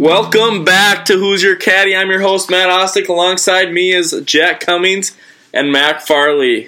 Welcome back to Who's Your Caddy. I'm your host, Matt Ostick. Alongside me is Jack Cummings and Mac Farley.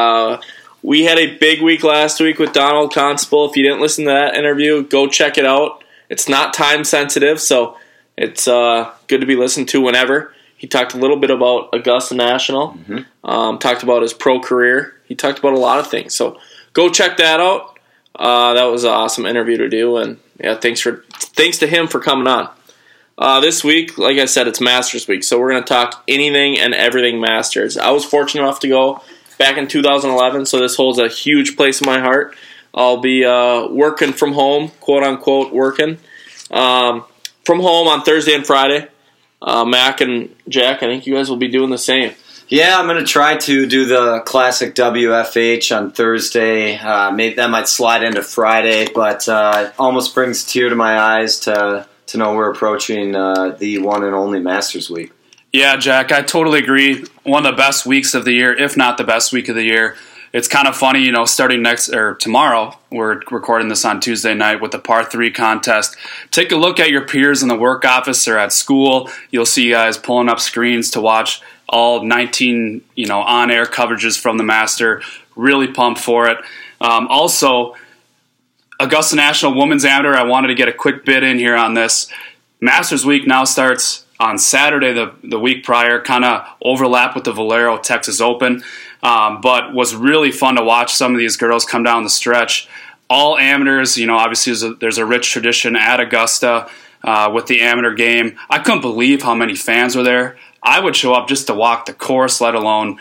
We had a big week last week with Donald Constable. If you didn't listen to that interview, go check it out. It's not time sensitive, so it's good to be listened to whenever. He talked a little bit about Augusta National, talked about his pro career. He talked about a lot of things, so go check that out. That was an awesome interview to do, and yeah, thanks to him for coming on. This week, like I said, it's Masters week, so we're going to talk anything and everything Masters. I was fortunate enough to go back in 2011, so this holds a huge place in my heart. I'll be working from home, quote-unquote working, from home on Thursday and Friday. Mac and Jack, I think you guys will be doing the same. Yeah, I'm going to try to do the classic WFH on Thursday. Maybe that might slide into Friday, but it almost brings a tear to my eyes to know we're approaching the one and only Masters week. Yeah, Jack, I totally agree. One of the best weeks of the year, if not the best week of the year. It's kind of funny, starting tomorrow, we're recording this on Tuesday night with the par 3 contest. Take a look at your peers in the work office or at school. You'll see guys pulling up screens to watch all 19, on-air coverages from the Master. Really pumped for it. Also, Augusta National Women's Amateur, I wanted to get a quick bit in here on this. Masters Week now starts on Saturday, the week prior, kind of overlap with the Valero Texas Open, but was really fun to watch some of these girls come down the stretch. All amateurs, obviously there's a rich tradition at Augusta with the amateur game. I couldn't believe how many fans were there. I would show up just to walk the course, let alone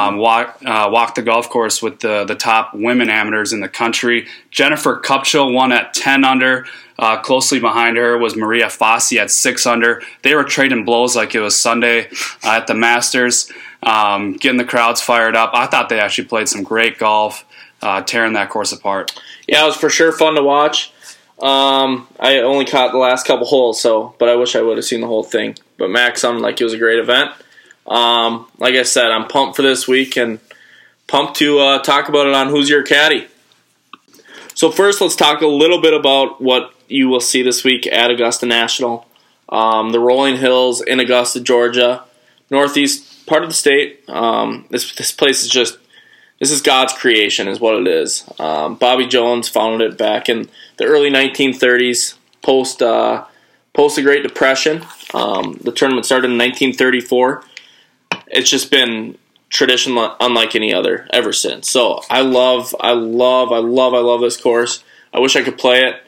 walk the golf course with the top women amateurs in the country. Jennifer Kupcho won at 10 under. Closely behind her was Maria Fassi at 6 under. They were trading blows like it was Sunday at the Masters, getting the crowds fired up. I thought they actually played some great golf, tearing that course apart. Yeah, it was for sure fun to watch. I only caught the last couple holes, but I wish I would have seen the whole thing. But Mac sounded like it was a great event. Like I said, I'm pumped for this week and pumped to talk about it on Who's Your Caddy. So first, let's talk a little bit about what you will see this week at Augusta National. The rolling hills in Augusta, Georgia, northeast part of the state. This place is this is God's creation is what it is. Bobby Jones founded it back in the early 1930s, post the Great Depression. The tournament started in 1934. It's just been tradition unlike any other ever since. So I love this course. I wish I could play it.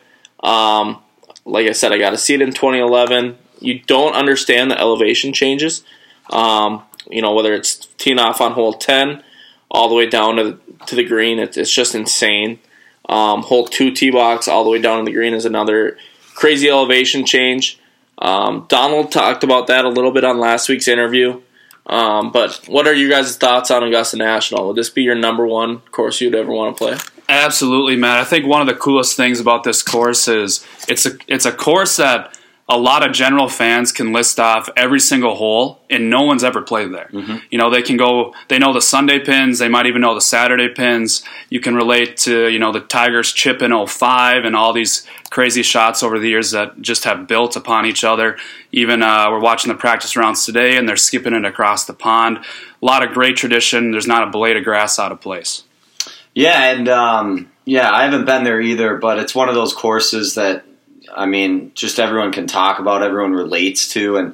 Like I said, I got to see it in 2011. You don't understand the elevation changes. Whether it's teeing off on hole 10 all the way down to the green, it's just insane. Hole 2 tee box all the way down to the green is another crazy elevation change. Donald talked about that a little bit on last week's interview. But what are you guys' thoughts on Augusta National? Would this be your number one course you'd ever want to play? Absolutely, Matt. I think one of the coolest things about this course is it's a course that a lot of general fans can list off every single hole, and no one's ever played there. Mm-hmm. They know the Sunday pins, they might even know the Saturday pins. You can relate to, the Tigers chip in 05 and all these crazy shots over the years that just have built upon each other. Even we're watching the practice rounds today, and they're skipping it across the pond. A lot of great tradition. There's not a blade of grass out of place. Yeah, and I haven't been there either, but it's one of those courses that, just everyone can talk about, everyone relates to. And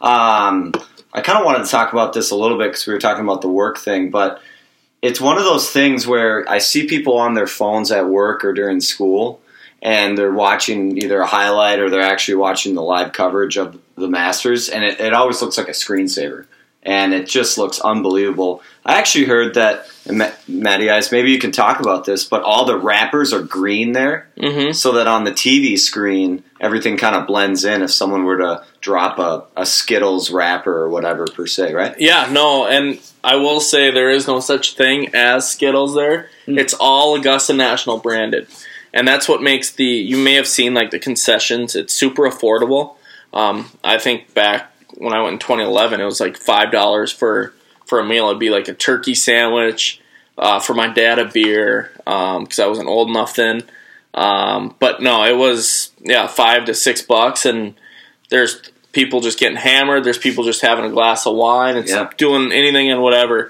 I kind of wanted to talk about this a little bit because we were talking about the work thing, but it's one of those things where I see people on their phones at work or during school, and they're watching either a highlight or they're actually watching the live coverage of the Masters, and it always looks like a screensaver. And it just looks unbelievable. I actually heard that, Matty Ice, maybe you can talk about this, but all the wrappers are green there, so that on the TV screen, everything kind of blends in if someone were to drop a Skittles wrapper or whatever per se, right? Yeah, no, and I will say there is no such thing as Skittles there. It's all Augusta National branded. And that's what makes you may have seen like the concessions, it's super affordable. I think back when I went in 2011, it was like $5 for a meal. It'd be like a turkey sandwich, for my dad a beer, because I wasn't old enough then. But no, it was $5 to $6, and There's people just getting hammered. There's people just having a glass of wine. It's doing anything and whatever.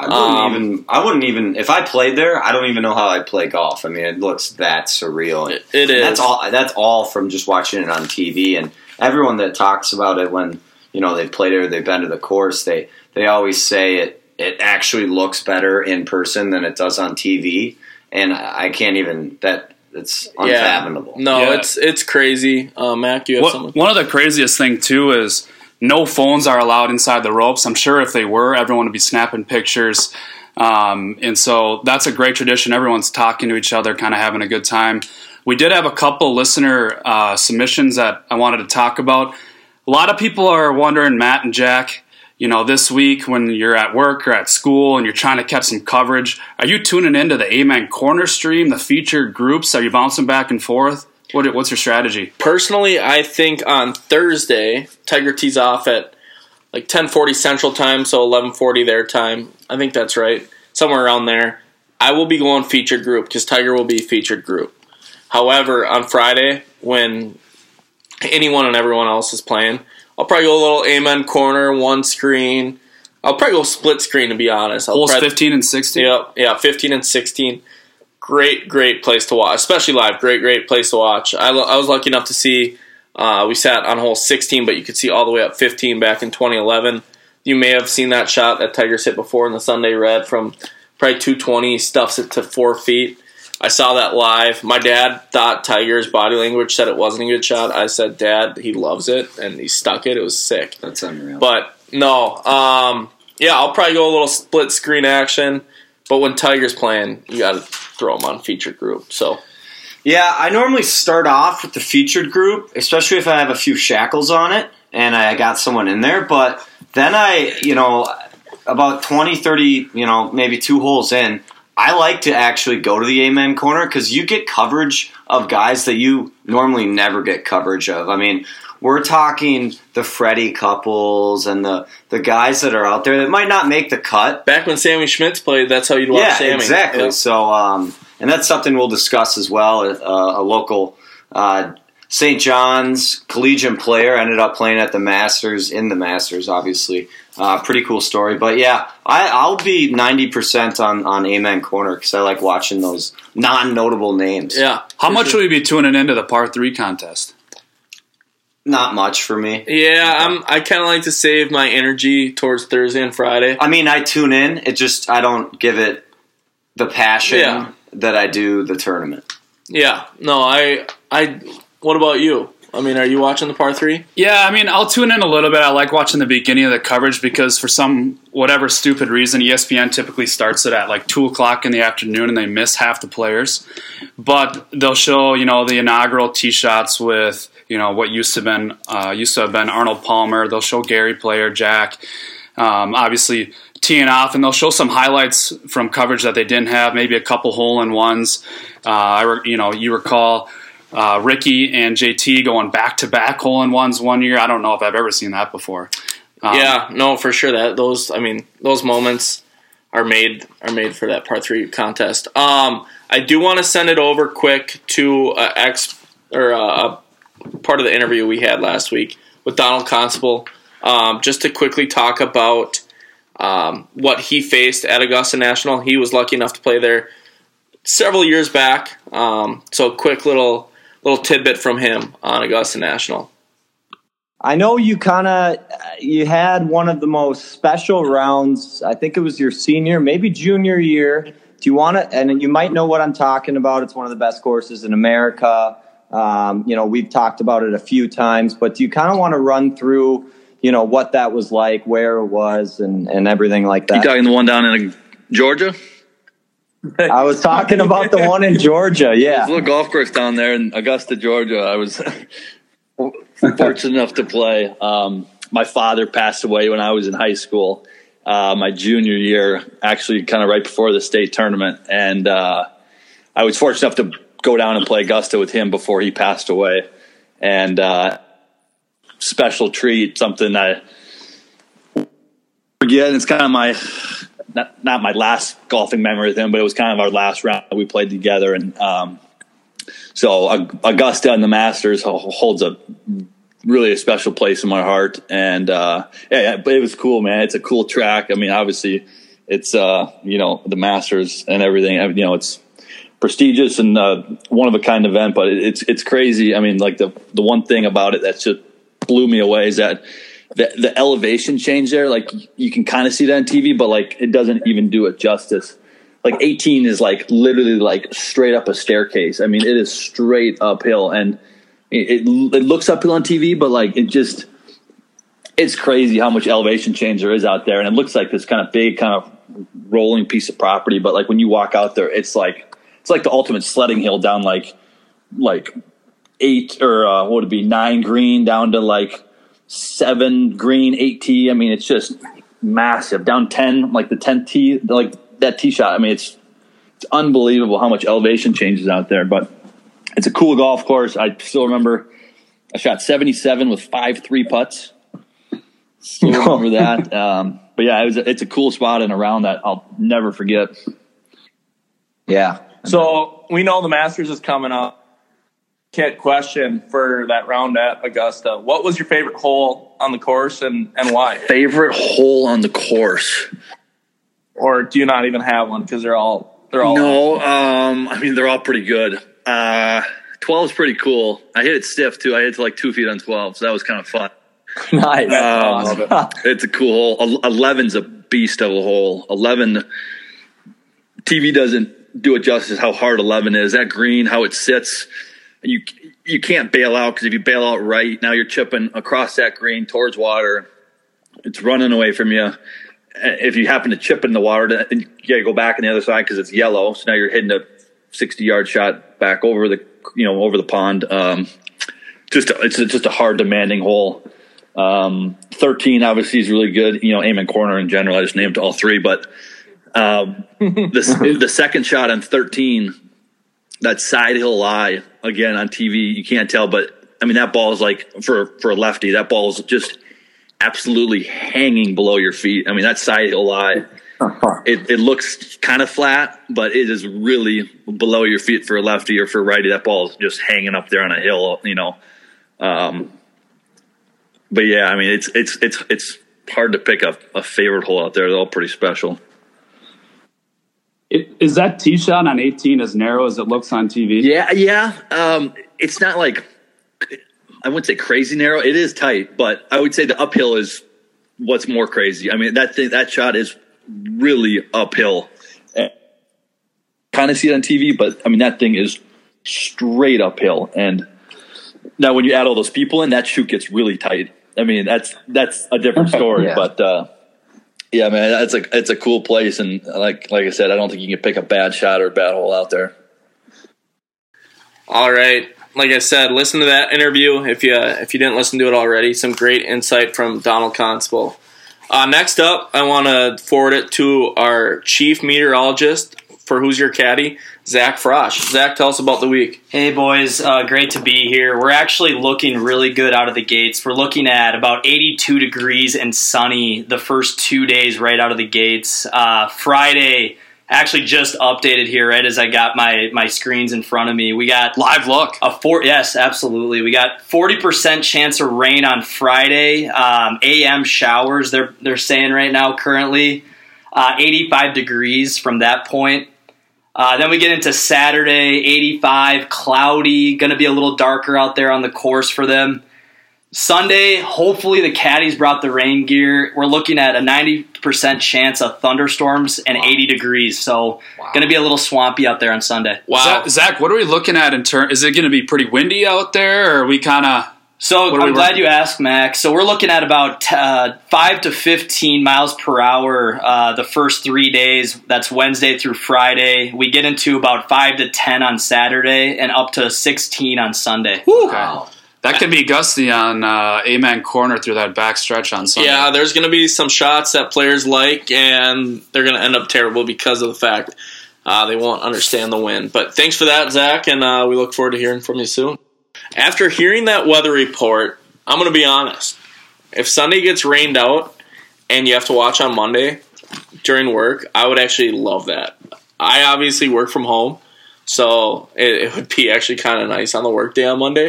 I wouldn't even if I played there. I don't even know how I'd play golf. I mean, it looks that surreal. It is. That's all from just watching it on TV. And everyone that talks about it when they played it or they've been to the course, they always say it actually looks better in person than it does on TV. And I can't even it's unfathomable. It's crazy. Mac, you have something? One of the craziest thing too is no phones are allowed inside the ropes. I'm sure if they were, everyone would be snapping pictures. And so that's a great tradition. Everyone's talking to each other, kind of having a good time. We did have a couple listener submissions that I wanted to talk about. A lot of people are wondering, Matt and Jack, this week when you're at work or at school and you're trying to catch some coverage, are you tuning into the Amen Corner stream, the featured groups? Are you bouncing back and forth? What's your strategy? Personally, I think on Thursday, Tiger tees off at like 10:40 Central Time, so 11:40 their time. I think that's right. Somewhere around there. I will be going featured group because Tiger will be featured group. However, on Friday, when anyone and everyone else is playing, I'll probably go a little Amen Corner, one screen. I'll probably go split screen, to be honest. Holes 15 and 16? Yeah, 15 and 16. Great place to watch, especially live. Great place to watch. I was lucky enough to see, we sat on hole 16, but you could see all the way up 15 back in 2011. You may have seen that shot that Tiger's hit before in the Sunday Red from probably 220. He stuffs it to 4 feet. I saw that live. My dad thought Tiger's body language said it wasn't a good shot. I said, Dad, he loves it, and he stuck it. It was sick. That's unreal. But, no. I'll probably go a little split screen action. But when Tiger's playing, you got to throw him on featured group. So, yeah, I normally start off with the featured group, especially if I have a few shackles on it and I got someone in there. But then about 20, 30, maybe 2 holes in, I like to actually go to the Amen Corner because you get coverage of guys that you normally never get coverage of. I mean, we're talking the Freddie Couples and the guys that are out there that might not make the cut. Back when Sammy Schmitz played, that's how you'd watch Sammy. Yeah, exactly. Yep. So, and that's something we'll discuss as well. A local St. John's collegiate player ended up playing at the Masters, obviously. Pretty cool story. But, yeah, I'll be 90% on Amen Corner because I like watching those non-notable names. Yeah. How much will you be tuning into the par 3 contest? Not much for me. Yeah, I kind of like to save my energy towards Thursday and Friday. I mean, I tune in. I don't give it the passion that I do the tournament. Yeah. No, I what about you? I mean, are you watching the par 3? Yeah, I mean, I'll tune in a little bit. I like watching the beginning of the coverage because for whatever stupid reason, ESPN typically starts it at like 2 o'clock in the afternoon and they miss half the players. But they'll show, the inaugural tee shots with, what used to have been Arnold Palmer. They'll show Gary Player, Jack, obviously teeing off, and they'll show some highlights from coverage that they didn't have, maybe a couple hole-in-ones. You recall Ricky and JT going back-to-back hole-in-ones one year. I don't know if I've ever seen that before. Yeah, no, for sure. Those moments are made for that par 3 contest. I do want to send it over quick to a part of the interview we had last week with Donald Constable, just to quickly talk about what he faced at Augusta National. He was lucky enough to play there several years back. So quick little tidbit from him on Augusta National. I know you had one of the most special rounds. I think it was your senior, maybe junior year. Do you want to? And you might know what I'm talking about. It's one of the best courses in America. We've talked about it a few times, but do you kind of want to run through, what that was like, where it was, and everything like that? You talking the one down in Georgia? I was talking about the one in Georgia, yeah. There's a little golf course down there in Augusta, Georgia. I was fortunate enough to play. My father passed away when I was in high school, my junior year, actually kind of right before the state tournament. And I was fortunate enough to go down and play Augusta with him before he passed away. And special treat, something I forget. It's kind of my not my last golfing memory with him, but it was kind of our last round we played together. And so Augusta and the Masters holds a really a special place in my heart. And but it was cool, man. It's a cool track. I mean, obviously, it's the Masters and everything. It's prestigious and one of a kind event, but it's crazy. I mean, like the one thing about it that just blew me away is that the elevation change there. Like you can kind of see that on TV, but like it doesn't even do it justice. Like 18 is like literally like straight up a staircase. I mean, it is straight uphill, and it looks uphill on TV, but like it's crazy how much elevation change there is out there. And it looks like this kind of big kind of rolling piece of property, but like when you walk out there, it's like the ultimate sledding hill down like 8 or what would it be, 9 green down to like 7 green, 8 tee. I mean, it's just massive. Down 10, like the 10th tee, like that tee shot. I mean, it's unbelievable how much elevation changes out there, but it's a cool golf course. I still remember I shot 77 with 5-3 putts. Still remember that. But yeah, it's a cool spot and a round that I'll never forget. Yeah. So we know the Masters is coming up. Kit, question for that round at Augusta. What was your favorite hole on the course and why? Favorite hole on the course? Or do you not even have one because they're all No, I mean, they're all pretty good. 12 is pretty cool. I hit it stiff too. I hit it to like 2 feet on 12, so that was kind of fun. Nice. Awesome. It's a cool hole. 11's a beast of a hole. 11, TV doesn't do it justice how hard 11 is. That green, how it sits, you can't bail out, because if you bail out right, now you're chipping across that green towards water. It's running away from you. If you happen to chip in the water, you got to go back on the other side because it's yellow. So now you're hitting a 60-yard shot back over the pond. It's just a hard, demanding hole. 13 obviously is really good. Amen corner in general. I just named all 3, but the second shot on 13, that side hill lie again on TV, you can't tell, but I mean that ball is like for a lefty, that ball is just absolutely hanging below your feet. I mean, that side hill lie, it looks kind of flat, but it is really below your feet for a lefty, or for a righty. That ball is just hanging up there on a hill, But yeah, I mean, it's hard to pick a favorite hole out there. They're all pretty special. Is that tee shot on 18 as narrow as it looks on TV? Yeah. It's not like, I wouldn't say crazy narrow. It is tight, but I would say the uphill is what's more crazy. I mean, that shot is really uphill. Kind of see it on TV, but I mean, that thing is straight uphill. And now when you add all those people in, that chute gets really tight. I mean, that's a different story. Yeah. But yeah, man, it's a cool place. And like I said, I don't think you can pick a bad shot or a bad hole out there. All right. Like I said, listen to that interview if you didn't listen to it already. Some great insight from Donald Constable. Next up, I want to forward it to our chief meteorologist for Who's Your Caddy, Zach Frosch. Zach, tell us about the week. Hey, boys. Great to be here. We're actually looking really good out of the gates. We're looking at about 82 degrees and sunny the first 2 days right out of the gates. Friday, actually just updated here right as I got my screens in front of me. We got Live look. Yes, absolutely. We got 40% chance of rain on Friday. AM showers, they're saying right now currently. 85 degrees from that point. Then we get into Saturday, 85, cloudy, going to be a little darker out there on the course for them. Sunday, hopefully the caddies brought the rain gear. We're looking at a 90% chance of thunderstorms and 80 degrees. So going to be a little swampy out there on Sunday. Wow. Zach, what are we looking at in terms? Is it going to be pretty windy out there, or are we kind of... So I'm glad you asked, Max. So we're looking at about 5 to 15 miles per hour the first 3 days. That's Wednesday through Friday. We get into about 5 to 10 on Saturday and up to 16 on Sunday. Wow. That could be gusty on Amen Corner through that back stretch on Sunday. Yeah, there's going to be some shots that players like, and they're going to end up terrible because of the fact they won't understand the wind. But thanks for that, Zach, and we look forward to hearing from you soon. After hearing that weather report, I'm going to be honest. If Sunday gets rained out and you have to watch on Monday during work, I would actually love that. I obviously work from home, so it would be actually kind of nice on the work day on Monday.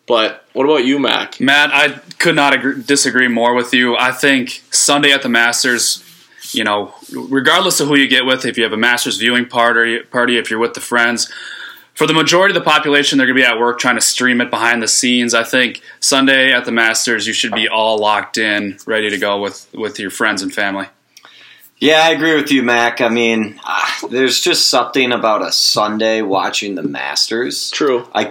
But what about you, Mac? Matt, I could not disagree more with you. I think Sunday at the Masters, regardless of who you get with, if you have a Masters viewing party, if you're with the friends, for the majority of the population, they're going to be at work trying to stream it behind the scenes. I think Sunday at the Masters, you should be all locked in, ready to go with your friends and family. Yeah, I agree with you, Mac. I mean, there's just something about a Sunday watching the Masters. True. I'm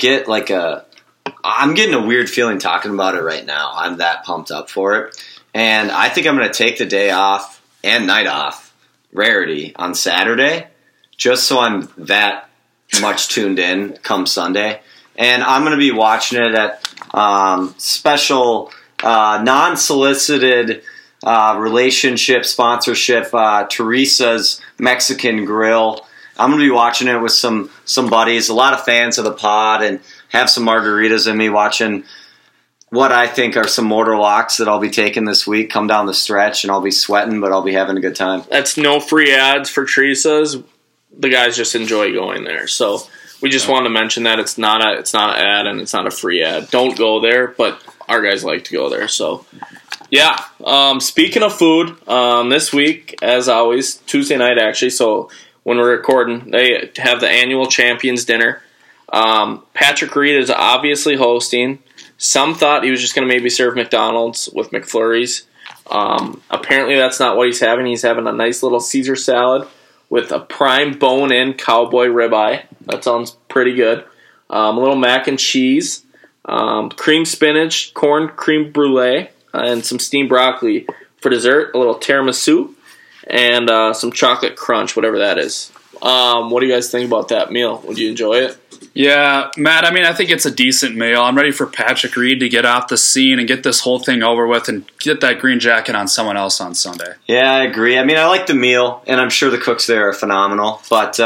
getting a weird feeling talking about it right now. I'm that pumped up for it. And I think I'm going to take the day off and night off, rarity, on Saturday, just so I'm that much tuned in come Sunday. And I'm going to be watching it at special, non-solicited relationship sponsorship, Teresa's Mexican Grill. I'm going to be watching it with some buddies, a lot of fans of the pod, and have some margaritas in me watching what I think are some mortar locks that I'll be taking this week. Come down the stretch, and I'll be sweating, but I'll be having a good time. That's no free ads for Teresa's. The guys just enjoy going there. So we just wanted to mention that it's not an ad and it's not a free ad. Don't go there, but our guys like to go there. So yeah. Speaking of food, this week, as always, Tuesday night actually. So when we're recording, they have the annual Champions Dinner. Patrick Reed is obviously hosting. Some thought he was just going to maybe serve McDonald's with McFlurries. Apparently that's not what he's having. He's having a nice little Caesar salad with a prime bone-in cowboy ribeye. That sounds pretty good. A little mac and cheese, cream spinach, corn cream brulee, and some steamed broccoli for dessert. A little tiramisu, and some chocolate crunch, whatever that is. What do you guys think about that meal? Would you enjoy it? Yeah, Matt, I think it's a decent meal. I'm ready for Patrick Reed to get off the scene and get this whole thing over with and get that green jacket on someone else on Sunday. Yeah, I agree. I like the meal, and I'm sure the cooks there are phenomenal. But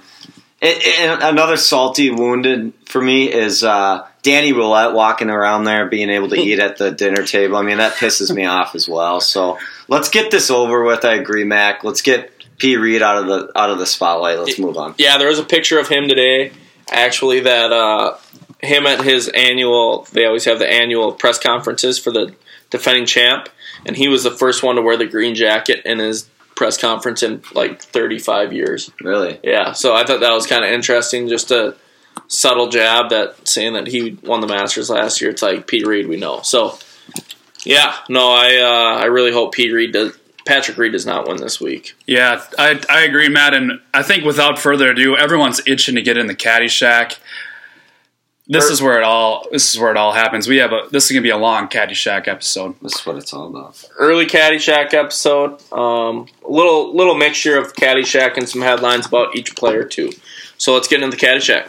another salty wounded for me is Danny Roulette walking around there being able to eat at the dinner table. That pisses me off as well. So let's get this over with. I agree, Mac. Let's get P. Reed out of the spotlight. Let's move on. Yeah, there was a picture of him today, actually, that him at his annual, they always have the annual press conferences for the defending champ, and he was the first one to wear the green jacket in his press conference in like 35 years. Really? Yeah, so I thought that was kind of interesting, just a subtle jab that saying that he won the Masters last year. It's like Pete Reed, we know. So, yeah, no, I really hope Patrick Reed does not win this week. Yeah, I agree, Matt, and I think without further ado, everyone's itching to get in the Caddy Shack. This is where it all happens. This is gonna be a long Caddy Shack episode. This is what it's all about. Early Caddy Shack episode. A little mixture of Caddy Shack and some headlines about each player too. So let's get into the Caddy Shack.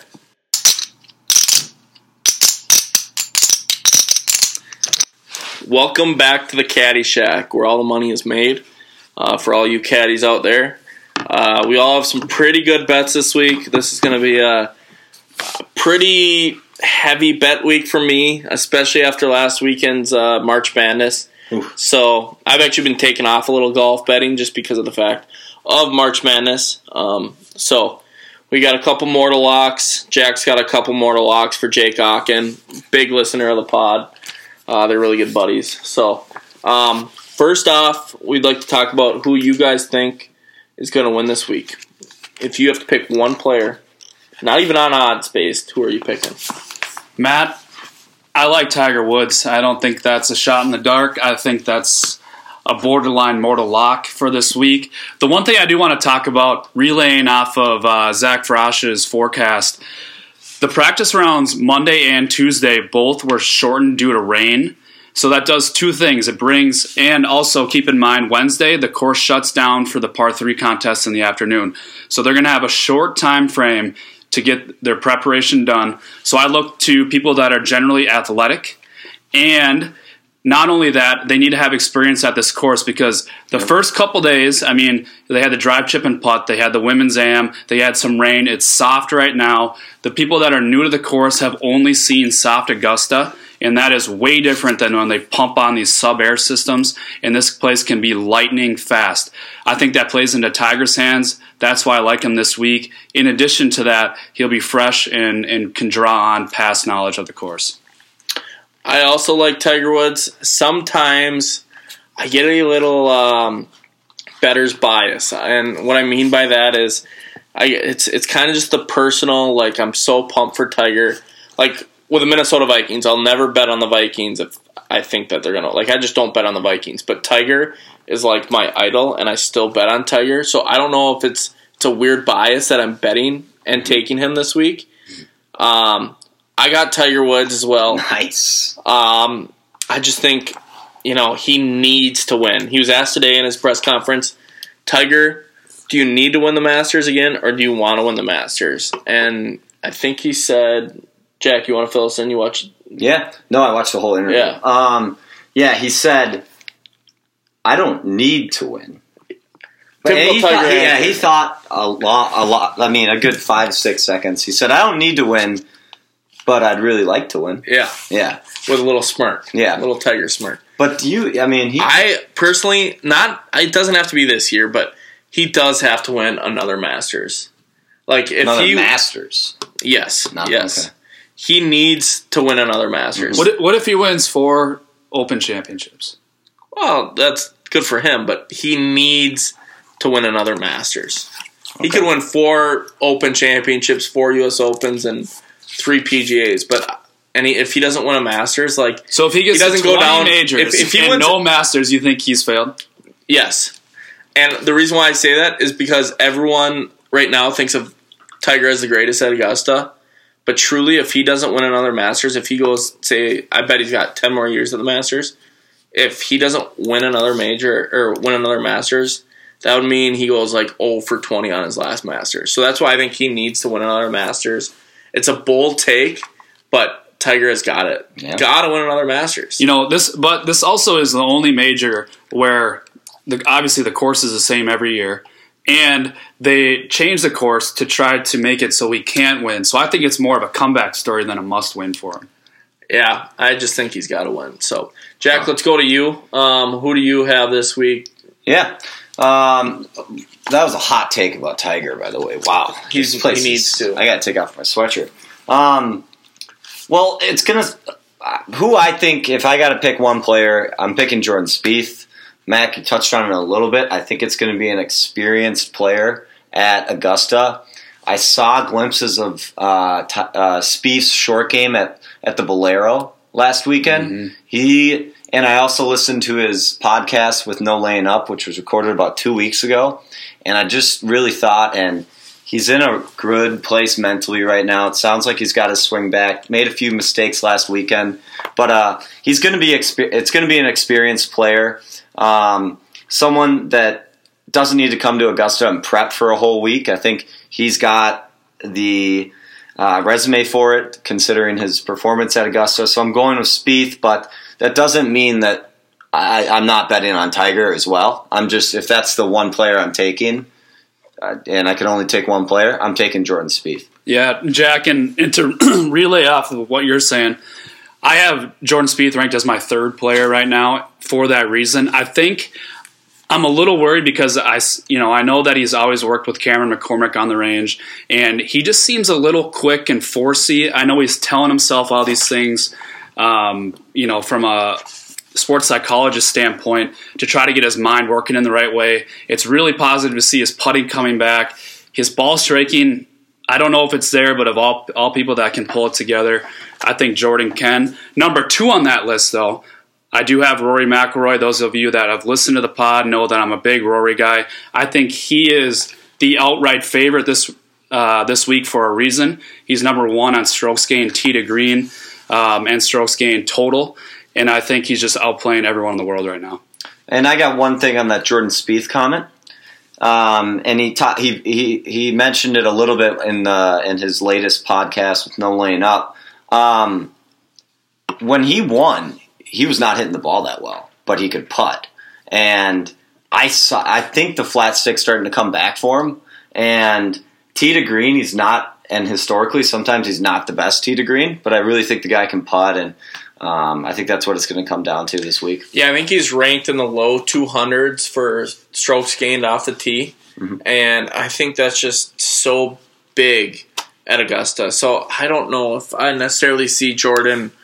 Welcome back to the Caddy Shack, where all the money is made. For all you caddies out there, we all have some pretty good bets this week. This is going to be a pretty heavy bet week for me, especially after last weekend's March Madness. Oof. So I've actually been taking off a little golf betting just because of the fact of March Madness. So we got a couple mortal locks. Jack's got a couple mortal locks for Jake Ocken, big listener of the pod. They're really good buddies. So first off, we'd like to talk about who you guys think is going to win this week. If you have to pick one player, not even on odds based, who are you picking? Matt, I like Tiger Woods. I don't think that's a shot in the dark. I think that's a borderline mortal lock for this week. The one thing I do want to talk about, relaying off of Zach Frosch's forecast, the practice rounds Monday and Tuesday both were shortened due to rain. So that does two things. It brings, and also keep in mind, Wednesday, the course shuts down for the par 3 contest in the afternoon. So they're going to have a short time frame to get their preparation done. So I look to people that are generally athletic, and not only that, they need to have experience at this course, because the first couple days, they had the drive, chip, and putt. They had the women's am. They had some rain. It's soft right now. The people that are new to the course have only seen soft Augusta, and that is way different than when they pump on these sub-air systems, and this place can be lightning fast. I think that plays into Tiger's hands. That's why I like him this week. In addition to that, he'll be fresh and can draw on past knowledge of the course. I also like Tiger Woods. Sometimes I get a little bettor's bias, and what I mean by that is it's kind of just the personal, like, I'm so pumped for Tiger. Like, with the Minnesota Vikings, I'll never bet on the Vikings if I think that they're going to, like, I just don't bet on the Vikings. But Tiger is, like, my idol, and I still bet on Tiger. So I don't know if it's a weird bias that I'm betting and taking him this week. I got Tiger Woods as well. Nice. I just think, he needs to win. He was asked today in his press conference, Tiger, do you need to win the Masters again, or do you want to win the Masters? And I think he said, Jack, you want to fill us in? You watched? Yeah. No, I watched the whole interview. Yeah. He said, I don't need to win. Typical Tiger answer. He thought a lot. I mean, a good 5-6 seconds. He said, I don't need to win, but I'd really like to win. Yeah. Yeah. With a little smirk. Yeah. A little Tiger smirk. But I personally, it doesn't have to be this year, but he does have to win another Masters. Like, if another Masters. Yes. No, yes. Okay. He needs to win another Masters. What if he wins 4 Open championships? Well, that's good for him, but he needs to win another Masters. He could win 4 Open championships, 4 U.S. Opens, and 3 PGAs, but if he doesn't win a Masters, so if he gets doesn't 20 go down majors if he and wins no Masters, you think he's failed? Yes. And the reason why I say that is because everyone right now thinks of Tiger as the greatest at Augusta, but truly, if he doesn't win another Masters, if he goes, say, I bet he's got 10 more years at the Masters, if he doesn't win another major or win another Masters, that would mean he goes 0 for 20 on his last Masters. So that's why I think he needs to win another Masters. It's a bold take, but Tiger has got it. Yeah. Got to win another Masters. This also is the only major where obviously the course is the same every year, and they change the course to try to make it so he can't win. So I think it's more of a comeback story than a must-win for him. Yeah, I just think he's got to win. So, Jack, let's go to you. Who do you have this week? Yeah. That was a hot take about Tiger, by the way. Wow. He needs to. I got to take off my sweatshirt. Well, it's going to... Who I think, if I got to pick one player, I'm picking Jordan Spieth. Mac, you touched on it a little bit. I think it's going to be an experienced player at Augusta. I saw glimpses of Spieth's short game at the Bolero last weekend. Mm-hmm. And I also listened to his podcast with No Laying Up, which was recorded about 2 weeks ago. And I just really thought, and he's in a good place mentally right now. It sounds like he's got his swing back. Made a few mistakes last weekend, but he's going to be. It's going to be an experienced player, someone that doesn't need to come to Augusta and prep for a whole week. I think he's got the resume for it, considering his performance at Augusta. So I'm going with Spieth, but that doesn't mean that I'm not betting on Tiger as well. I'm just, if that's the one player I'm taking, and I can only take one player, I'm taking Jordan Spieth. Yeah, Jack, and to relay off of what you're saying, I have Jordan Spieth ranked as my 3rd player right now for that reason. I think I'm a little worried because I know that he's always worked with Cameron McCormick on the range, and he just seems a little quick and forcey. I know he's telling himself all these things, from a sports psychologist standpoint to try to get his mind working in the right way. It's really positive to see his putting coming back. His ball striking, I don't know if it's there, but of all people that can pull it together, I think Jordan can. Number 2 on that list, though, I do have Rory McIlroy. Those of you that have listened to the pod know that I'm a big Rory guy. I think he is the outright favorite this week for a reason. He's number 1 on strokes gained tee to green and strokes gained total. And I think he's just outplaying everyone in the world right now. And I got one thing on that Jordan Spieth comment. And he mentioned it a little bit in his latest podcast with No Laying Up. When he won, he was not hitting the ball that well, but he could putt. And I think the flat stick's starting to come back for him. And tee to green, he's not, and historically sometimes he's not the best tee to green, but I really think the guy can putt, and I think that's what it's going to come down to this week. Yeah, I think he's ranked in the low 200s for strokes gained off the tee, and I think that's just so big at Augusta. So I don't know if I necessarily see Jordan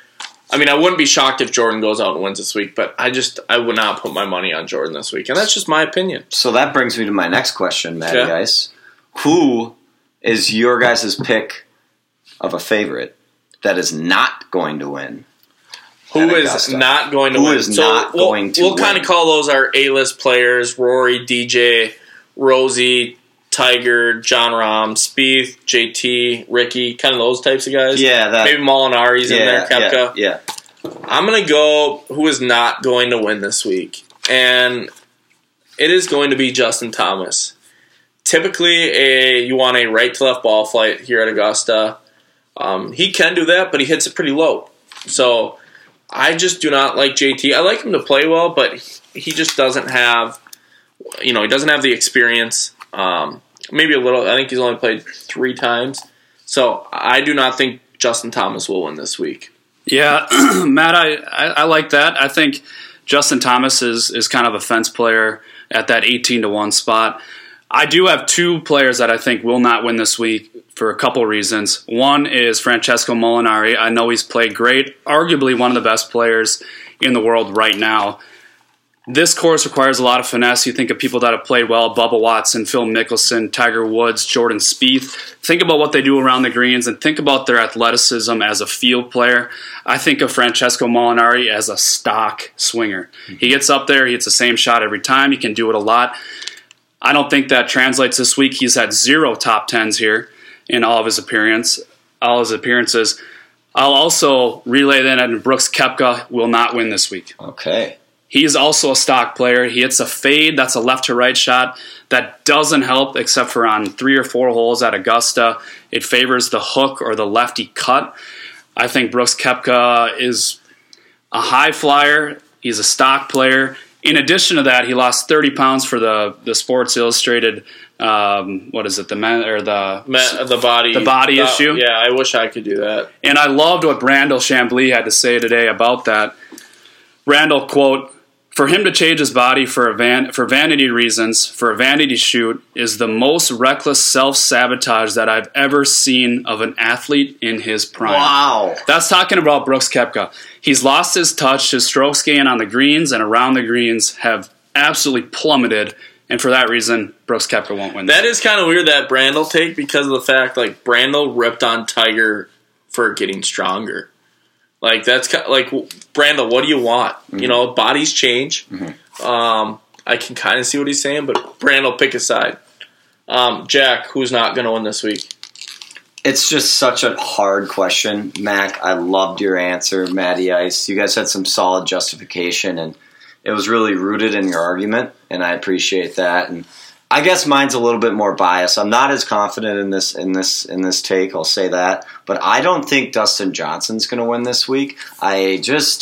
I mean, I wouldn't be shocked if Jordan goes out and wins this week, but I would not put my money on Jordan this week, and that's just my opinion. So that brings me to my next question, Matty Okay. Ice. Who is your guys' pick of a favorite that is not going to win? Who at is Augusta? not going to Who win? is not going to We'll win? kind of call those our A-list players: Rory, DJ, Rosie, Tiger, John Rahm, Spieth, JT, Ricky, kind of those types of guys. Yeah, that Maybe Molinari's in there, Koepka. Yeah. I'm going to go who is not going to win this week. And it is going to be Justin Thomas. Typically, you want a right-to-left ball flight here at Augusta. He can do that, but he hits it pretty low. So I just do not like JT. I like him to play well, but he just doesn't have, he doesn't have the experience. Maybe a little. I think he's only played 3 times. So I do not think Justin Thomas will win this week. Yeah, Matt, I like that. I think Justin Thomas is kind of a fence player at that 18-1 spot. I do have 2 players that I think will not win this week for a couple reasons. One is Francesco Molinari. I know he's played great, arguably one of the best players in the world right now. This course requires a lot of finesse. You think of people that have played well: Bubba Watson, Phil Mickelson, Tiger Woods, Jordan Spieth. Think about what they do around the greens and think about their athleticism as a field player. I think of Francesco Molinari as a stock swinger. He gets up there, he hits the same shot every time. He can do it a lot. I don't think that translates this week. He's had 0 top 10s here in all of his appearances. I'll also relay that Brooks Koepka will not win this week. Okay. He's also a stock player. He hits a fade. That's a left to right shot. That doesn't help except for on 3 or 4 holes at Augusta. It favors the hook or the lefty cut. I think Brooks Koepka is a high flyer. He's a stock player. In addition to that, he lost 30 pounds for the Sports Illustrated. What is it? The body issue. Yeah, I wish I could do that. And I loved what Brandel Chambly had to say today about that. Randall, quote, "For him to change his body for vanity reasons, for a vanity shoot, is the most reckless self-sabotage that I've ever seen of an athlete in his prime." Wow. That's talking about Brooks Koepka. He's lost his touch. His strokes gain on the greens and around the greens have absolutely plummeted. And for that reason, Brooks Koepka won't win. That is kind of weird, that Brandel take, because of the fact, like, Brandel ripped on Tiger for getting stronger. Like, that's kind of, like, Brandel, what do you want? Mm-hmm. Bodies change. Mm-hmm. I can kind of see what he's saying, but Brandel, pick a side. Jack, who's not going to win this week? It's just such a hard question, Mac. I loved your answer, Matty Ice. You guys had some solid justification, and it was really rooted in your argument, and I appreciate that. And I guess mine's a little bit more biased. I'm not as confident in this take, I'll say that. But I don't think Dustin Johnson's going to win this week. I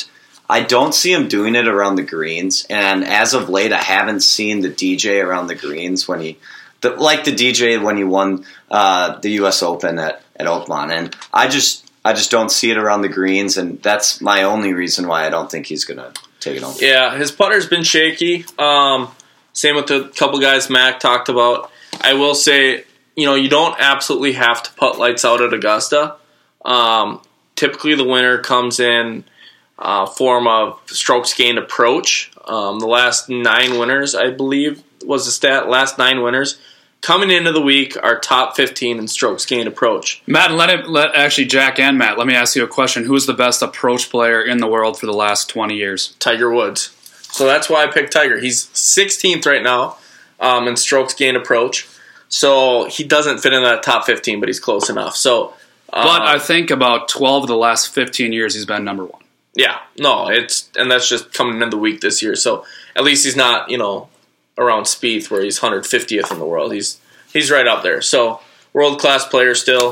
don't see him doing it around the greens. And as of late, I haven't seen the DJ around the greens when the DJ when he won the U.S. Open at Oakmont. And I just don't see it around the greens, and that's my only reason why I don't think he's going to take it home. Yeah, his putter's been shaky. Same with the couple guys Mac talked about. I will say, you don't absolutely have to putt lights out at Augusta. Typically, the winner comes in form of strokes gained approach. The last 9 winners, I believe, was the stat. Last 9 winners coming into the week are top 15 in strokes gained approach. Matt, actually, Jack and Matt, let me ask you a question. Who's the best approach player in the world for the last 20 years? Tiger Woods. So that's why I picked Tiger. He's 16th right now in strokes gained approach. So he doesn't fit in that top 15, but he's close enough. So, but I think about 12 of the last 15 years he's been number 1. Yeah, no, and that's just coming into the week this year. So at least he's not, around Spieth where he's 150th in the world. He's right up there. So world-class player still.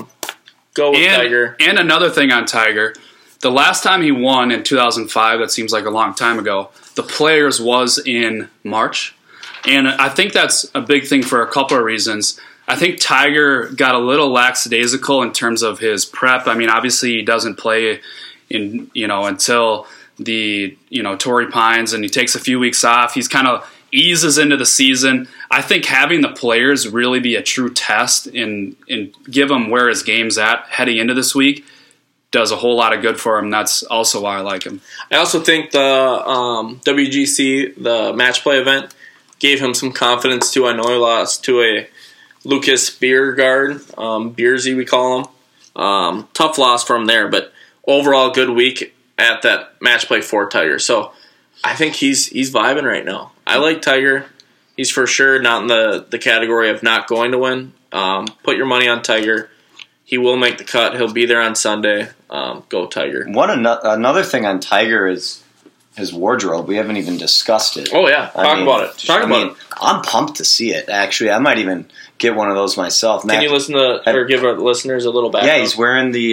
Go with Tiger. And another thing on Tiger, the last time he won in 2005, that seems like a long time ago, the Players was in March. And I think that's a big thing for a couple of reasons. I think Tiger got a little lackadaisical in terms of his prep. I mean, obviously he doesn't play until the Torrey Pines, and he takes a few weeks off. He's kind of eases into the season. I think having the Players really be a true test and give him where his game's at heading into this week does a whole lot of good for him. That's also why I like him. I also think the WGC, the match play event, gave him some confidence too. I know he lost to a Lucas Biergaard, Beersy we call him. Tough loss for him there, but overall good week at that match play for Tiger. So I think he's vibing right now. I like Tiger. He's for sure not in the category of not going to win. Put your money on Tiger. He will make the cut. He'll be there on Sunday. Go Tiger. Another thing on Tiger is his wardrobe. We haven't even discussed it. Oh, yeah. Talk about it. I'm pumped to see it, actually. I might even get one of those myself. Can you listen to or give our listeners a little background? Yeah, he's wearing the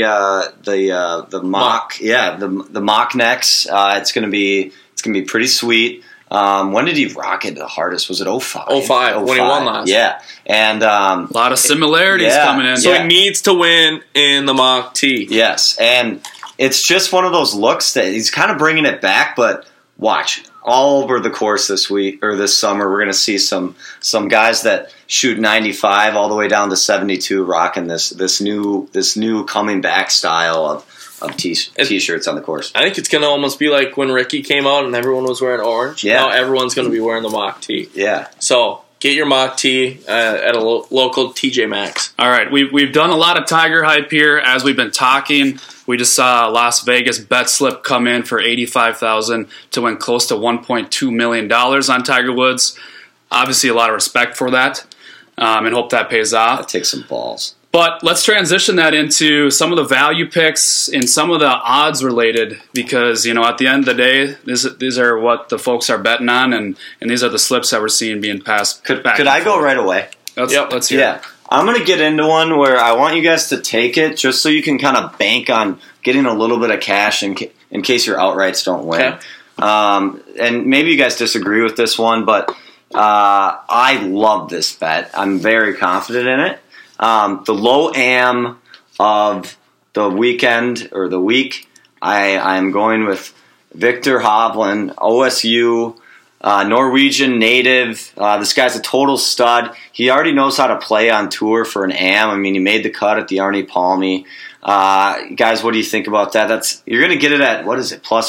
mock. Yeah, the mock necks. It's gonna be pretty sweet. When did he rock it the hardest? Was it 05? 05, when he won last. Yeah, and a lot of similarities coming in. So he needs to win in the mock tee. Yes, and it's just one of those looks that he's kind of bringing it back. But watch, all over the course this week or this summer, we're going to see some guys that shoot 95 all the way down to 72, rocking this new coming back style of t-shirts on the course. I think it's going to almost be like when Ricky came out and everyone was wearing orange. Yeah. Now everyone's going to be wearing the mock tee. Yeah. So get your mock tee at a local TJ Maxx. All right, we've done a lot of Tiger hype here as we've been talking. We just saw Las Vegas bet slip come in for $85,000 to win close to $1.2 million on Tiger Woods. Obviously, a lot of respect for that, and hope that pays off. That takes some balls. But let's transition that into some of the value picks and some of the odds related, because at the end of the day, these are what the folks are betting on, and these are the slips that we're seeing being passed. Could I go right away? Let's hear it. I'm going to get into one where I want you guys to take it just so you can kind of bank on getting a little bit of cash in case your outrights don't win. Okay. And maybe you guys disagree with this one, but I love this bet. I'm very confident in it. The low am of the weekend or the week, I'm going with Victor Hovland, OSU, Norwegian native. This guy's a total stud. He already knows how to play on tour for an am. I mean, he made the cut at the Arnie Palmy. Guys, what do you think about that? You're going to get it at, what is it, plus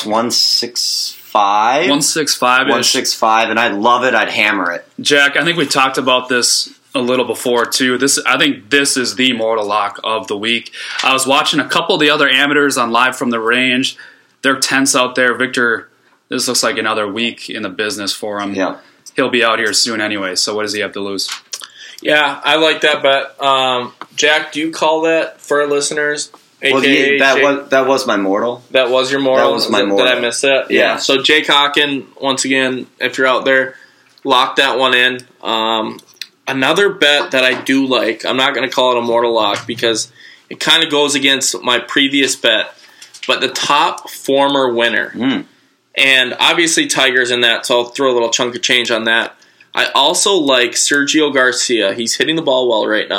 165? 165. 165, and I'd love it. I'd hammer it. Jack, I think we talked about this a little before too. I think this is the mortal lock of the week. I was watching a couple of the other amateurs on Live from the Range. They're tense out there. Victor, this looks like another week in the business for him. Yeah. He'll be out here soon anyway, so what does he have to lose? Yeah, I like that bet. Jack, do you call that for our listeners? AKA that was my mortal. That was your mortal? That was my mortal. Did I miss that? Yeah. So Jake Hawken, once again, if you're out there, lock that one in. Another bet that I do like, I'm not going to call it a mortal lock because it kind of goes against my previous bet, but the top former winner. And obviously Tiger's in that, so I'll throw a little chunk of change on that. I also like Sergio Garcia. He's hitting the ball well right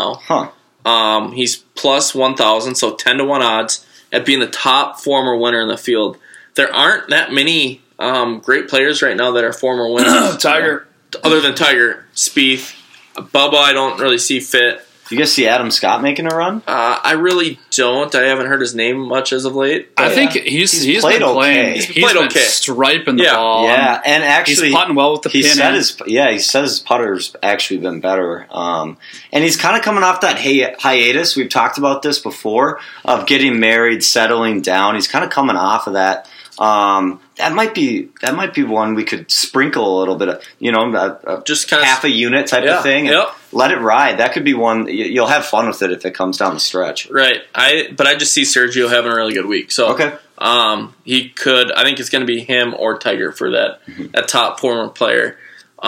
now. He's plus 1,000, so 10-1 odds at being the top former winner in the field. There aren't that many great players right now that are former winners. Tiger. Other than Tiger, Spieth. Bubba, I don't really see fit. You guys see Adam Scott making a run? I really don't. I haven't heard his name much as of late. I think he's played been playing. okay. He's played been okay. striping the ball. Yeah, and actually he's putting well with the pin. He said his putter's actually been better. And he's kind of coming off that hiatus. We've talked about this before of getting married, settling down. He's kind of coming off of that. That might be one we could sprinkle a little bit of, just kind of half a unit type of thing. And let it ride. That could be one. You'll have fun with it if it comes down the stretch. Right. But I just see Sergio having a really good week. So okay. He could. I think it's going to be him or Tiger for that top former player.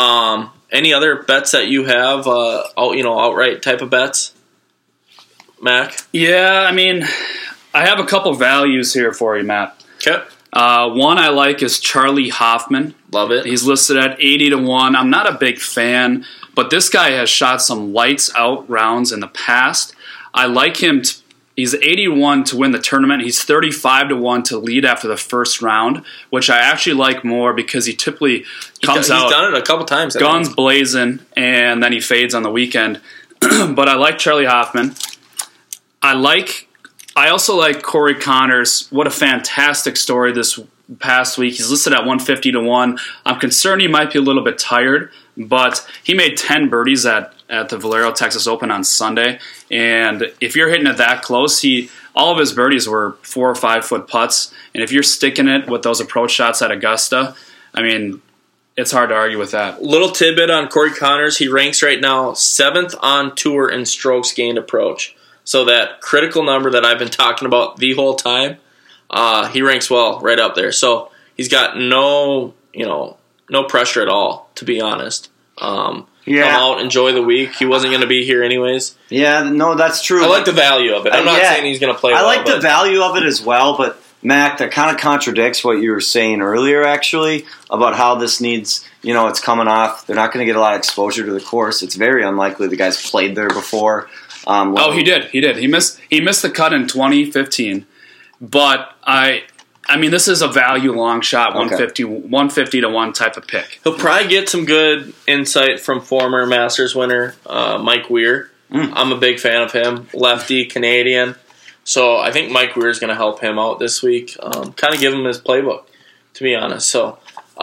Any other bets that you have? Outright type of bets, Mac? Yeah, I mean, I have a couple values here for you, Matt. Okay. One I like is Charlie Hoffman. Love it. He's listed at 80-1. I'm not a big fan, but this guy has shot some lights out rounds in the past. I like him. He's 81 to win the tournament. He's 35-1 to lead after the first round, which I actually like more because he typically comes out. He's done it a couple times. Guns blazing, and then he fades on the weekend. But I like Charlie Hoffman. I I also like Corey Connors. What a fantastic story this past week. He's listed at 150-1. I'm concerned he might be a little bit tired, but he made 10 birdies at the Valero Texas Open on Sunday. And if you're hitting it that close, all of his birdies were 4 or 5 foot putts. And if you're sticking it with those approach shots at Augusta, I mean, it's hard to argue with that. Little tidbit on Corey Connors. He ranks right now 7th on tour in strokes gained approach. So that critical number that I've been talking about the whole time, he ranks well right up there. So he's got no pressure at all, to be honest. Come out, enjoy the week. He wasn't going to be here anyways. Yeah, no, that's true. I like the value of it. I'm not saying he's going to play well. I like the value of it as well, but Mac, that kind of contradicts what you were saying earlier, actually, about how this needs, it's coming off. They're not going to get a lot of exposure to the course. It's very unlikely the guy's played there before. He did. He missed the cut in 2015, but I mean, this is a value long shot, 150-1 type of pick. He'll probably get some good insight from former Masters winner Mike Weir. I'm a big fan of him, lefty Canadian. So I think Mike Weir is going to help him out this week. Kind of give him his playbook, to be honest. So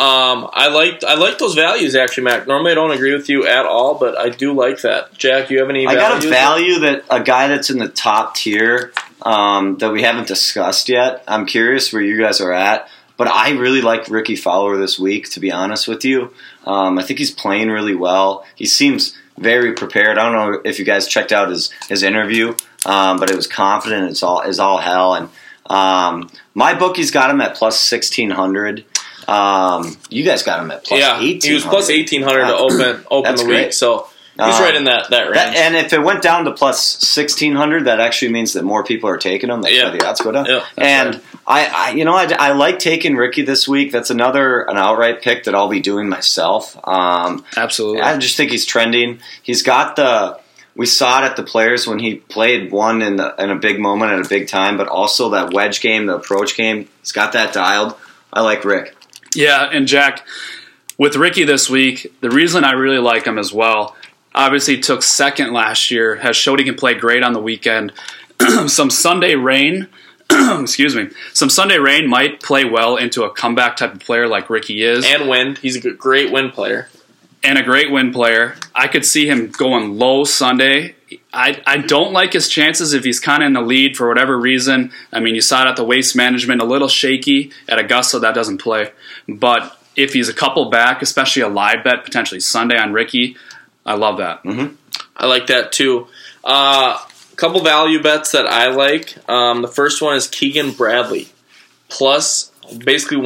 I like those values actually, Mac. Normally I don't agree with you at all, but I do like that. Jack, you have any? I got a value that a guy that's in the top tier that we haven't discussed yet. I'm curious where you guys are at, but I really like Ricky Fowler this week. To be honest with you, I think he's playing really well. He seems very prepared. I don't know if you guys checked out his interview, but it was confident as all hell. And my bookie's got him at plus 1,600. You guys got him at plus 1,800. He was plus 1,800 to open the week, so he's right in that range. And if it went down to plus 1,600, that actually means that more people are taking him. That's why the odds go down. Yeah, and right. I like taking Ricky this week. That's an outright pick that I'll be doing myself. Absolutely. I just think he's trending. He's got we saw it at the Players when he played one in a big moment at a big time, but also that wedge game, the approach game. He's got that dialed. I like Rick. Yeah, and Jack, with Ricky this week, the reason I really like him as well, obviously he took second last year, has showed he can play great on the weekend. Some Sunday rain might play well into a comeback type of player like Ricky is. And wind. He's a great wind player. I could see him going low Sunday. I don't like his chances if he's kind of in the lead for whatever reason. I mean, you saw it at the Waste Management, a little shaky. At Augusta, that doesn't play. But if he's a couple back, especially a live bet, potentially Sunday on Ricky, I love that. Mm-hmm. I like that too. Couple value bets that I like. The first one is Keegan Bradley, plus basically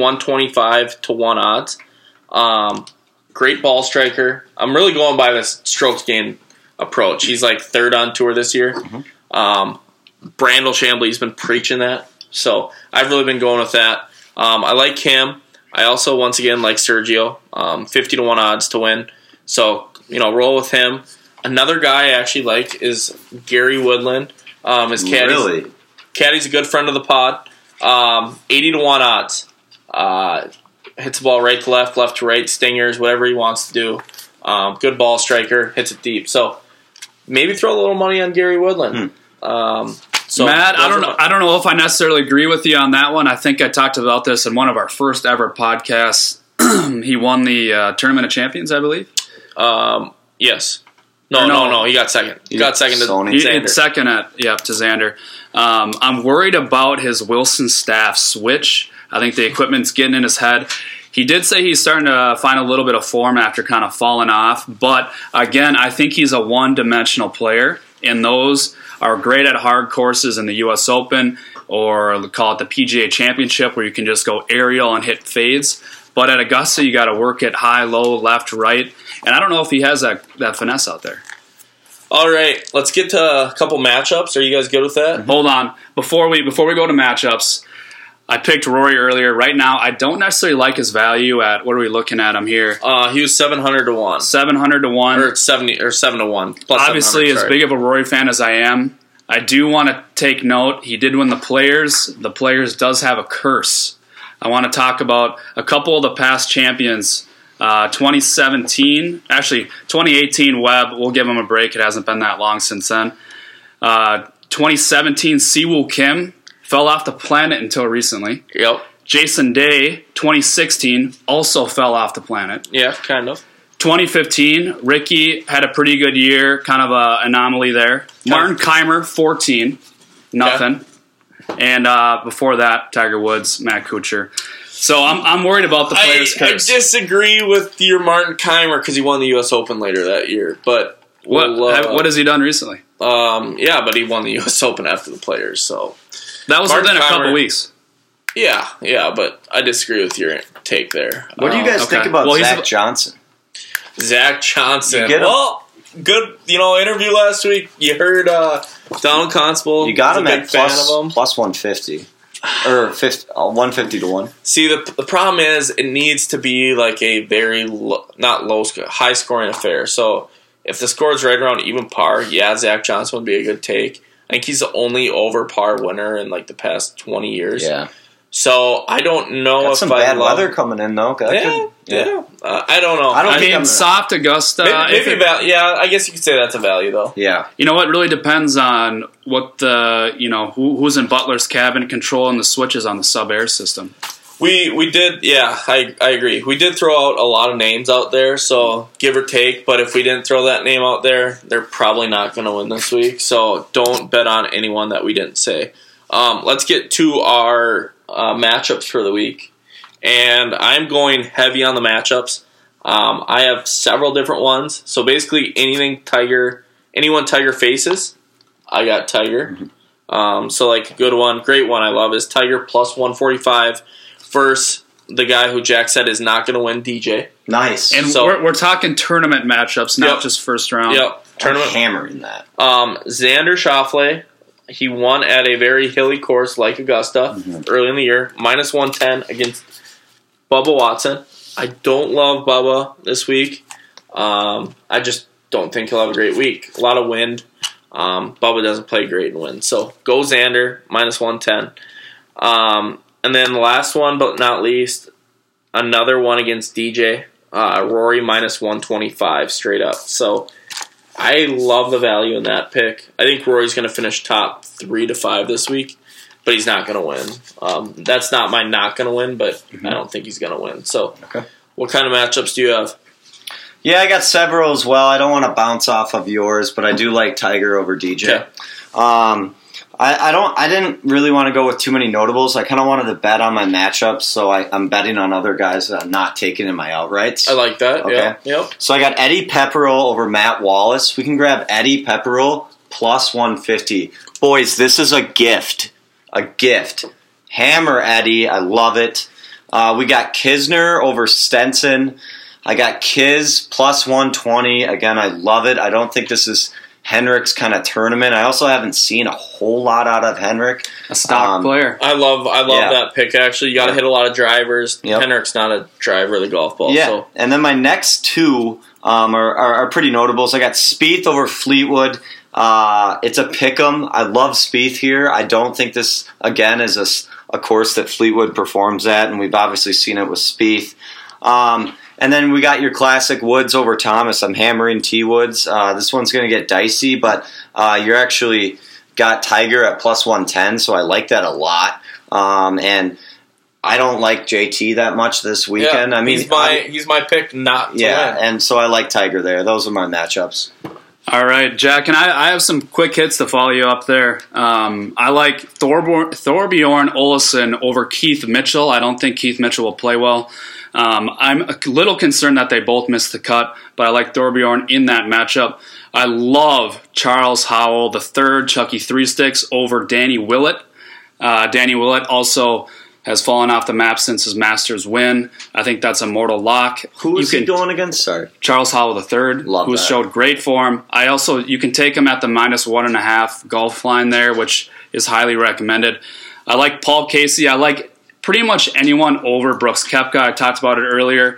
125-1 odds. Great ball striker. I'm really going by this strokes gained approach. He's like third on tour this year. Mm-hmm. Brandel Chambly's been preaching that, so I've really been going with that. I like him. I also, once again, like Sergio. 50-1 odds to win. So, roll with him. Another guy I actually like is Gary Woodland. His caddy's, really? Caddy's a good friend of the pod. 80-1 odds. Hits the ball right to left, left to right, stingers, whatever he wants to do. Good ball striker, hits it deep. So maybe throw a little money on Gary Woodland. So Matt, I don't know if I necessarily agree with you on that one. I think I talked about this in one of our first ever podcasts. He won the Tournament of Champions, I believe. Yes. No. He got second. He got second to Xander. Second to Xander. I'm worried about his Wilson Staff switch. I think the equipment's getting in his head. He did say he's starting to find a little bit of form after kind of falling off. But, again, I think he's a one-dimensional player, and those are great at hard courses in the U.S. Open or call it the PGA Championship where you can just go aerial and hit fades. But at Augusta, you got to work it high, low, left, right. And I don't know if he has that finesse out there. All right, let's get to a couple matchups. Are you guys good with that? Hold on. Before we go to matchups, I picked Rory earlier. Right now, I don't necessarily like his value at, what are we looking at him here? He was 700-1. 700-1. Or 7-1. Plus obviously, as big of a Rory fan as I am, I do want to take note. He did win the Players. The Players does have a curse. I want to talk about a couple of the past champions. 2018 Webb, we'll give him a break. It hasn't been that long since then. 2017, Siwoo Kim fell off the planet until recently. Yep. Jason Day, 2016, also fell off the planet. Yeah, kind of. 2015, Ricky had a pretty good year, kind of an anomaly there. Martin Keimer, 14, nothing. And before that, Tiger Woods, Matt Kuchar. So I'm worried about the players' I curse. disagree with your Martin Keimer because he won the U.S. Open later that year. But what has he done recently? Yeah, but he won the U.S. Open after the Players. So that was Martin within a couple Keimer, weeks. Yeah, but I disagree with your take there. What do you guys think about Zach Johnson? Zach Johnson. You get him? Well, good. Interview last week. You heard Donald Constable. You got him at plus 150. Or 150 to 1. See, the problem is it needs to be like a very high scoring affair. So if the score is right around even par, yeah, Zach Johnson would be a good take. I think he's the only over par winner in like the past 20 years. Yeah. So I don't know Got if some bad weather coming in though. Yeah. I don't know. I mean, soft Augusta. Maybe I guess you could say that's a value though. Yeah. You know what? Really depends on what the who's in Butler's cabin controlling the switches on the sub air system. We did, yeah, I agree. We did throw out a lot of names out there, so give or take. But if we didn't throw that name out there, they're probably not going to win this week. So don't bet on anyone that we didn't say. Let's get to our matchups for the week. And I'm going heavy on the matchups. I have several different ones. So basically anyone Tiger faces, I got Tiger. So like a good one, great one I love is Tiger plus 145 versus the guy who Jack said is not going to win, DJ. Nice. And so, we're talking tournament matchups, not just first round. Yep. Tournament. I'm hammering that. Xander Schauffele, he won at a very hilly course like Augusta early in the year, minus 110 against Bubba Watson. I don't love Bubba this week. I just don't think he'll have a great week. A lot of wind. Bubba doesn't play great in wind. So go Xander, minus 110. And then the last one, but not least, another one against DJ. Rory, minus 125 straight up. So I love the value in that pick. I think Rory's going to finish top 3 to 5 this week, but he's not going to win. That's not my not going to win, but I don't think he's going to win. So what kind of matchups do you have? Yeah, I got several as well. I don't want to bounce off of yours, but I do like Tiger over DJ. Okay. I didn't really want to go with too many notables. I kind of wanted to bet on my matchups, so I'm betting on other guys that I'm not taking in my outrights. I like that. Okay. Yeah. Yep. So I got Eddie Pepperell over Matt Wallace. We can grab Eddie Pepperell plus 150. Boys, this is a gift. A gift. Hammer Eddie. I love it. We got Kisner over Stenson. I got Kiz plus 120. Again, I love it. I don't think this is Henrik's kind of tournament. I also haven't seen a whole lot out of Henrik. A stock player. I love that pick, actually. You got to hit a lot of drivers. Yep. Henrik's not a driver of the golf ball. Yeah, so. And then my next two are pretty notable. So I got Spieth over Fleetwood. It's a pick'em. I love Spieth here. I don't think this, again, is a course that Fleetwood performs at, and we've obviously seen it with Spieth. And then we got your classic Woods over Thomas. I'm hammering T Woods. This one's going to get dicey, but you're actually got Tiger at plus 110, so I like that a lot. And I don't like JT that much this weekend. Yeah, I mean, he's my pick not to win. And so I like Tiger there. Those are my matchups. All right, Jack, and I have some quick hits to follow you up there. I like Thorbjorn Olesen over Keith Mitchell. I don't think Keith Mitchell will play well. I'm a little concerned that they both missed the cut, but I like Thorbjorn in that matchup. I love Charles Howell, the third, Chucky Three Sticks over Danny Willett. Danny Willett also has fallen off the map since his Masters win. I think that's a mortal lock. Who is he going against? Sorry. Charles Howell III, who showed great form. You can take him at the minus 1.5 golf line there, which is highly recommended. I like Paul Casey. I like pretty much anyone over Brooks Koepka. I talked about it earlier.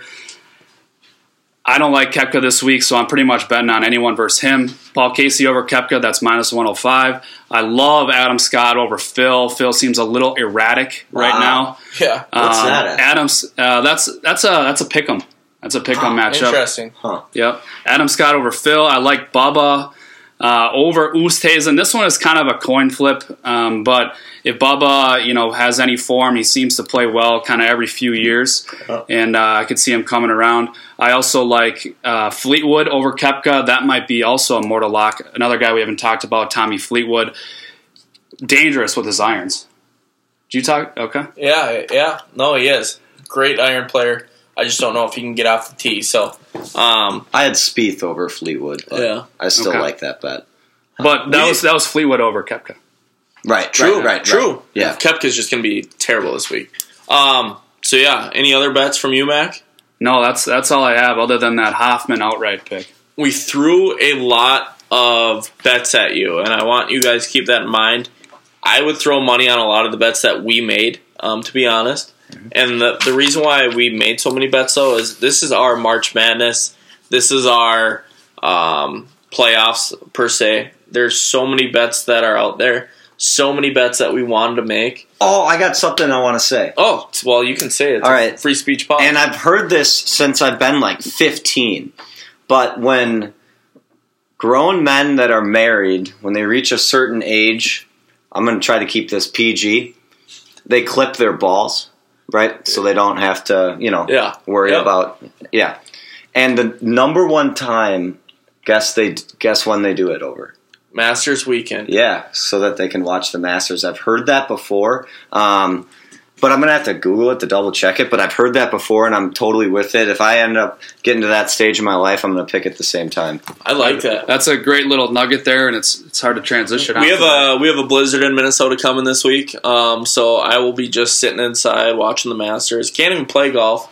I don't like Koepka this week, so I'm pretty much betting on anyone versus him. Paul Casey over Koepka, that's minus 105. I love Adam Scott over Phil. Phil seems a little erratic right now. Yeah, what's that at? Adams, that's a pick'em. That's a pick'em matchup. Interesting. Huh. Yep. Adam Scott over Phil. I like Bubba. over Oosthuizen. This one is kind of a coin flip, but if Bubba, has any form, he seems to play well kind of every few years, and I could see him coming around. I also like Fleetwood over Koepka. That might be also a mortal lock. Another guy we haven't talked about, Tommy Fleetwood, dangerous with his irons. Did you talk? Okay. Yeah. No, he is. Great iron player. I just don't know if he can get off the tee. So, I had Spieth over Fleetwood. But yeah, I still like that bet. But that was Fleetwood over Koepka. Right. True. Right. Yeah, Koepka's just going to be terrible this week. So yeah, any other bets from you, Mac? No, that's all I have. Other than that Hoffman outright pick. We threw a lot of bets at you, and I want you guys to keep that in mind. I would throw money on a lot of the bets that we made, to be honest. And the reason why we made so many bets, though, is this is our March Madness. This is our playoffs, per se. There's so many bets that are out there. So many bets that we wanted to make. Oh, I got something I want to say. Oh, well, you can say it. It's all right. Free speech pod. And I've heard this since I've been like 15. But when grown men that are married, when they reach a certain age, I'm going to try to keep this PG, they clip their balls. Right, so they don't have to, worry about. Yeah, and the number one time, guess when they do it over? Masters weekend. Yeah, so that they can watch the Masters. I've heard that before, but I'm gonna have to Google it to double check it. But I've heard that before, and I'm totally with it. If I end up getting to that stage in my life, I'm gonna pick at the same time. I like that. That's a great little nugget there, and it's hard to transition. We have a blizzard in Minnesota coming this week, so I will be just sitting inside watching the Masters. Can't even play golf.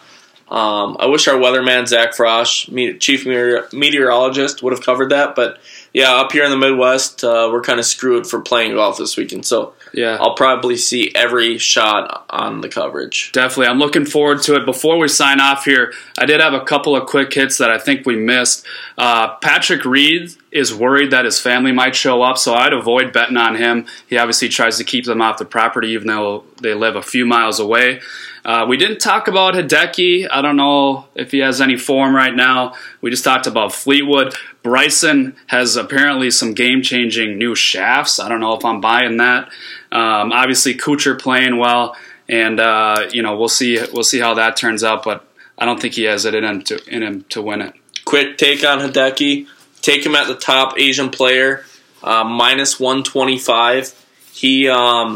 I wish our weatherman Zach Frosch, chief meteorologist, would have covered that, but yeah, up here in the Midwest, we're kind of screwed for playing golf this weekend. So yeah, I'll probably see every shot on the coverage. Definitely. I'm looking forward to it. Before we sign off here, I did have a couple of quick hits that I think we missed. Patrick Reed is worried that his family might show up, so I'd avoid betting on him. He obviously tries to keep them off the property, even though they live a few miles away. We didn't talk about Hideki. I don't know if he has any form right now. We just talked about Fleetwood. Bryson has apparently some game-changing new shafts. I don't know if I'm buying that. Obviously, Kuchar playing well, and we'll see how that turns out. But I don't think he has it in him to win it. Quick take on Hideki. Take him at the top Asian player, minus 125. He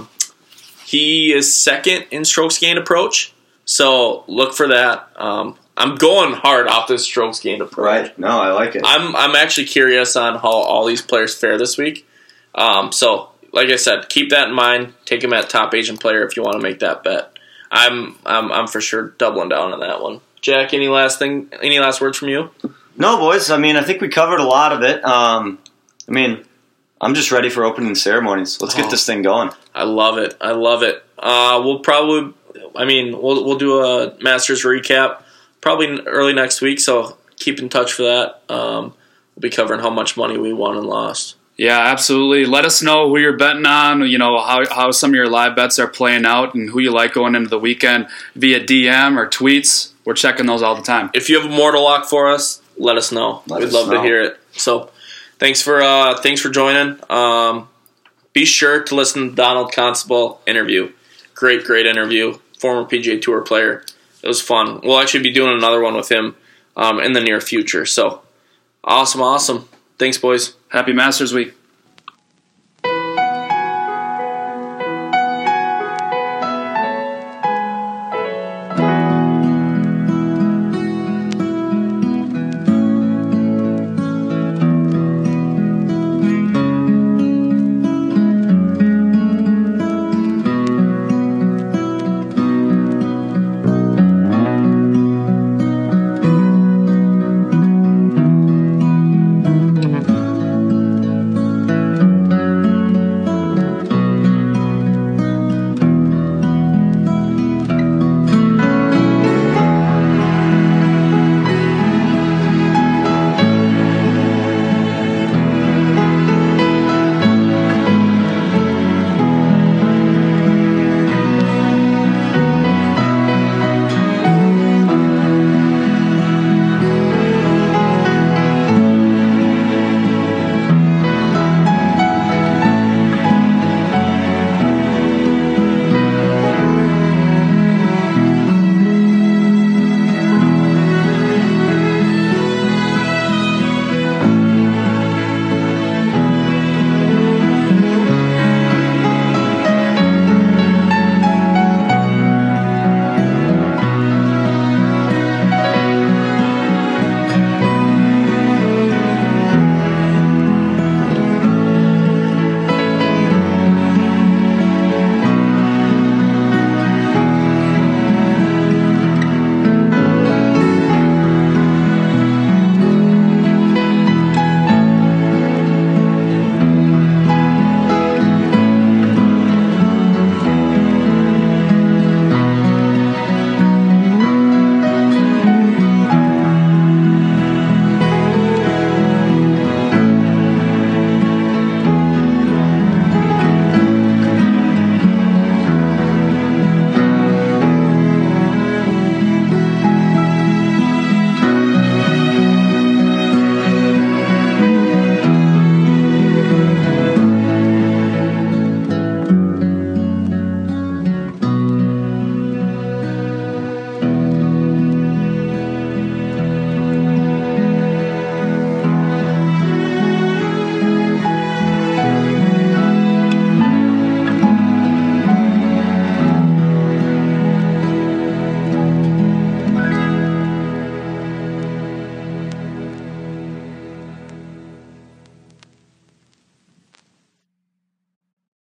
is second in strokes gained approach, so look for that. I'm going hard off this strokes gained approach. Right? No, I like it. I'm actually curious on how all these players fare this week. So, like I said, keep that in mind. Take him at top Asian player if you want to make that bet. I'm for sure doubling down on that one. Jack, any last words from you? No, boys. I mean, I think we covered a lot of it. I'm just ready for opening ceremonies. Let's get this thing going. I love it. We'll probably, we'll do a Masters recap probably early next week, so keep in touch for that. We'll be covering how much money we won and lost. Yeah, absolutely. Let us know who you're betting on, how some of your live bets are playing out and who you like going into the weekend via DM or tweets. We're checking those all the time. If you have a mortal lock for us, let us know. We'd love to hear it. So thanks for joining. Be sure to listen to the Donald Constable interview. Great interview. Former PGA Tour player. It was fun. We'll actually be doing another one with him in the near future. So awesome. Thanks, boys. Happy Masters Week.